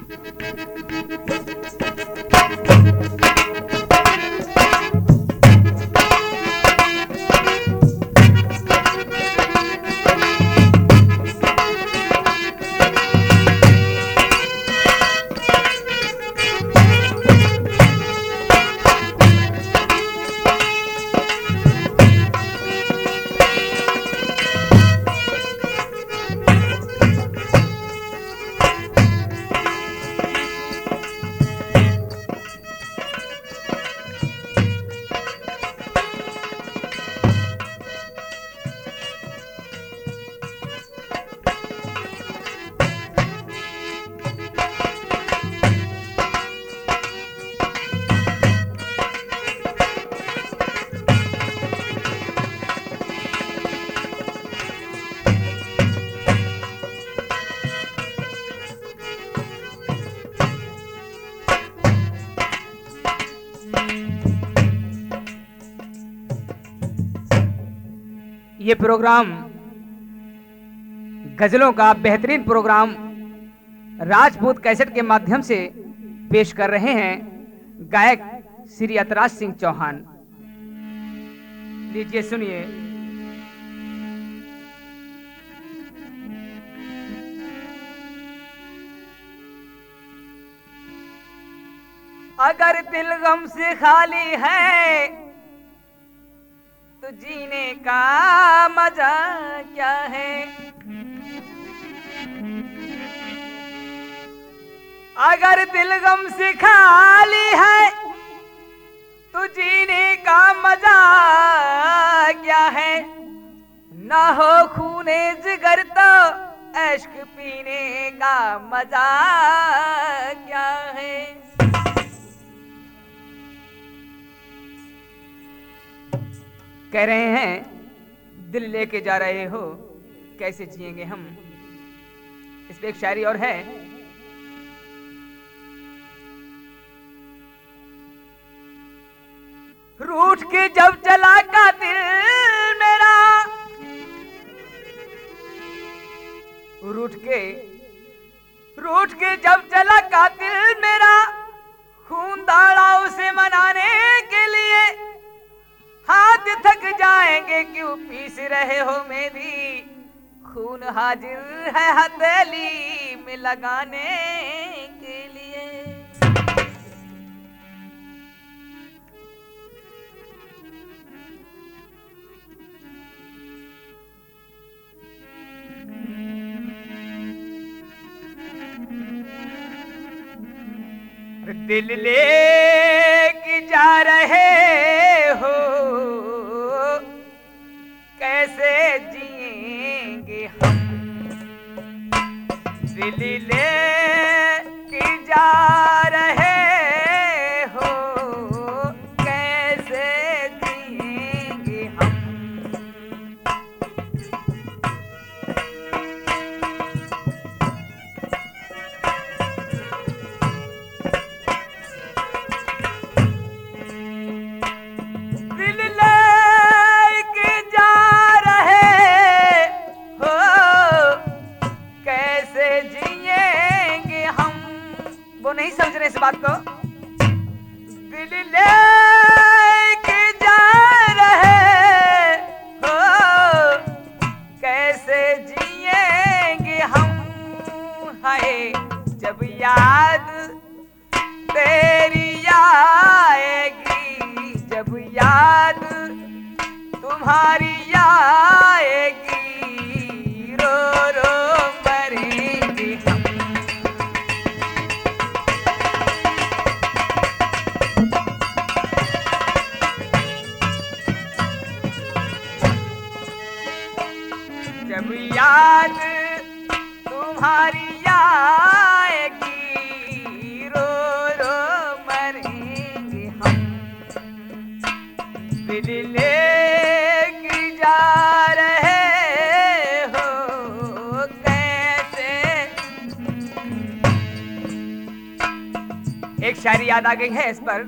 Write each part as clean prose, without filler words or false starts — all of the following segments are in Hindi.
ये प्रोग्राम गजलों का बेहतरीन प्रोग्राम राजपूत कैसेट के माध्यम से पेश कर रहे हैं गायक श्री अतराज सिंह चौहान। लीजिए सुनिए। अगर दिल गम से खाली है तो जीने का मजा क्या है। अगर दिल गम से खाली है तो जीने का मजा क्या है। ना हो खूने जिगर तो इश्क पीने का मजा क्या है। कह रहे हैं दिल लेके जा रहे हो कैसे जिएंगे हम। इस पे एक शायरी और है। रूठ के जब चला का दिल मेरा, रूठ के जब चला का दिल मेरा, खून दाड़ा उसे मनाने के लिए। हाथ थक जाएंगे क्यों पीस रहे हो मेरी, खून हाजिर है हथेली में लगाने के लिए। दिल लेके जा रहे हो कैसे जिएंगे हम। दिल लेके जा रहे हो कैसे जिएंगे हम। नहीं समझ रहे इस बात को। दिल लेके जा रहे हो कैसे जिएंगे हम। हाय जब याद तेरी आएगी, जब याद तुम्हारी आएगी, रो रो मरेंगे हम। जब याद तुम्हारी आएगी, रो रो मरेंगे हम। दिल लेके जा रहे हो कैसे। एक शायरी याद आ गई है इस पर।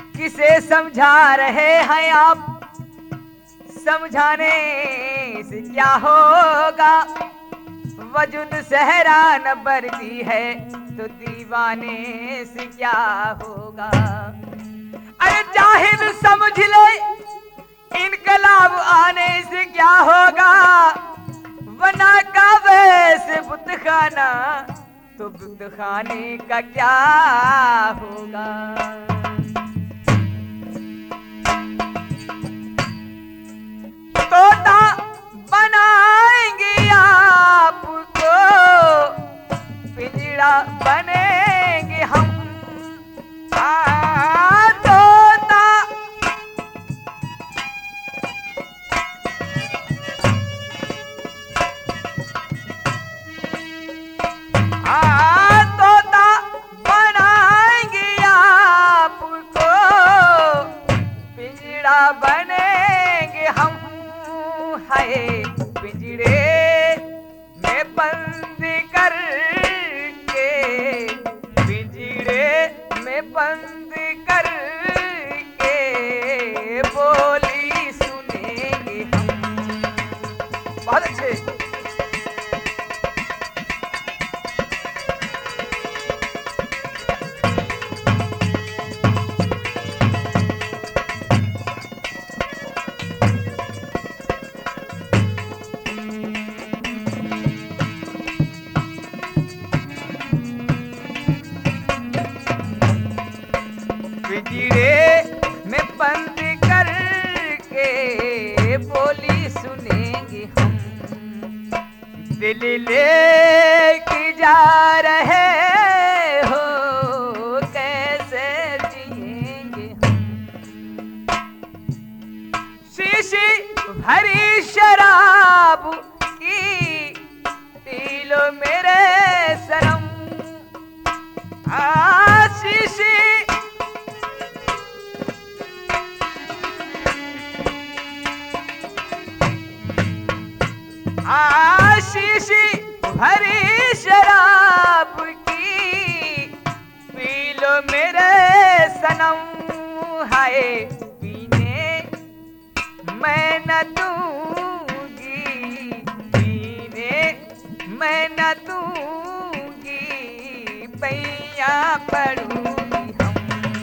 किसे समझा रहे हैं आप, समझाने से क्या होगा, वजूद सहरा न बरदी है तो दीवाने से क्या होगा। अरे जाहिल समझ ले इनकलाब आने से क्या होगा, वना का वैसे बुतखाना तो बुतखाने का क्या होगा। तोता बनाएंगे आपको, पिंजड़ा बनेंगे हम। तोता तोता बनाएंगे आपको, पिंजड़ा बनेंगे हम। हाय पिंजरे में बंद करके, पिंजरे में बंद करके बोली सुनेंगे हम। बहुत अच्छे। पिंजरे में बंद करके बोली सुनेंगे हम। दिल लेके जा रहे हो कैसे जिएंगे हम। शीशी भरी शराब की पी लो मेरे सनम। शीशी शीशी भरी शराब की पी लो मेरे सनम। हाय पीने मैं न दूंगी, पीने मैं न दूंगी, पैया पड़ूंगी हम।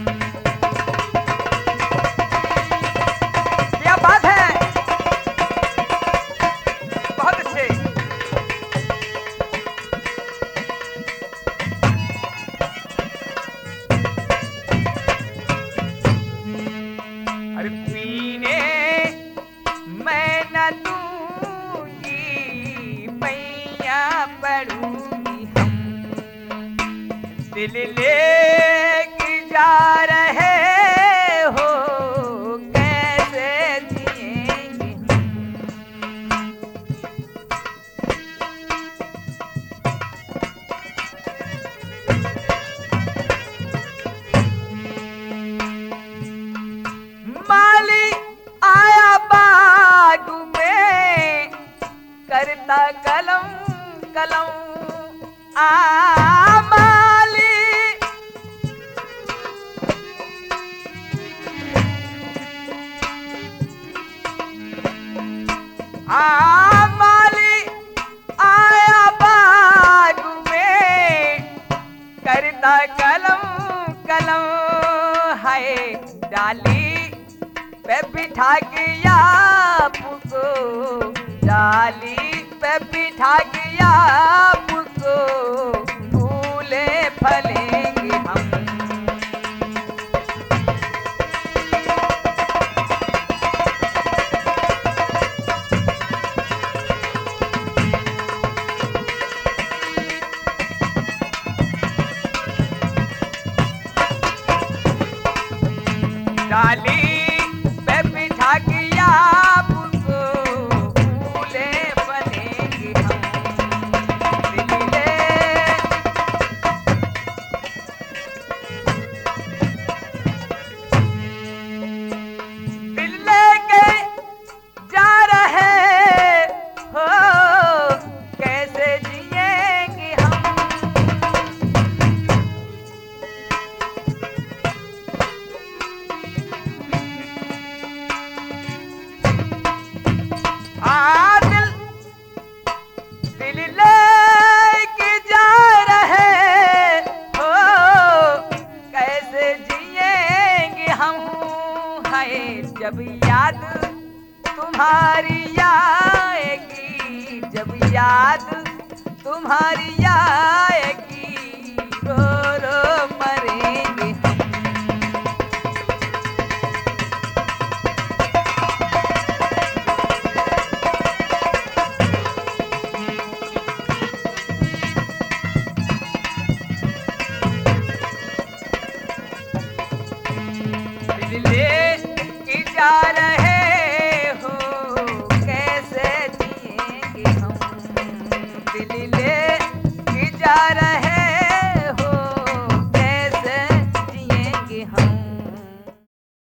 क्या बात है, बहुत अच्छे। अरे पीने मैं न दूंगी, पैया पड़ूंगी हम। दिल लेके जा रहे हो कैसे जिएंगे हम। माली आया बाग में करता कलम कलम। माली माली आया बाग में करता कलम कलम। हाय डाली पे बिठा के आपको, डाली पे बिठा के आपको फूले फलेंगे हम। डाली पे बिठा के आपको फूले फलेंगे हम। तुम्हारी आएगी, जब याद तुम्हारी आएगी, रो रो मरेंगे हम। दिल की जाल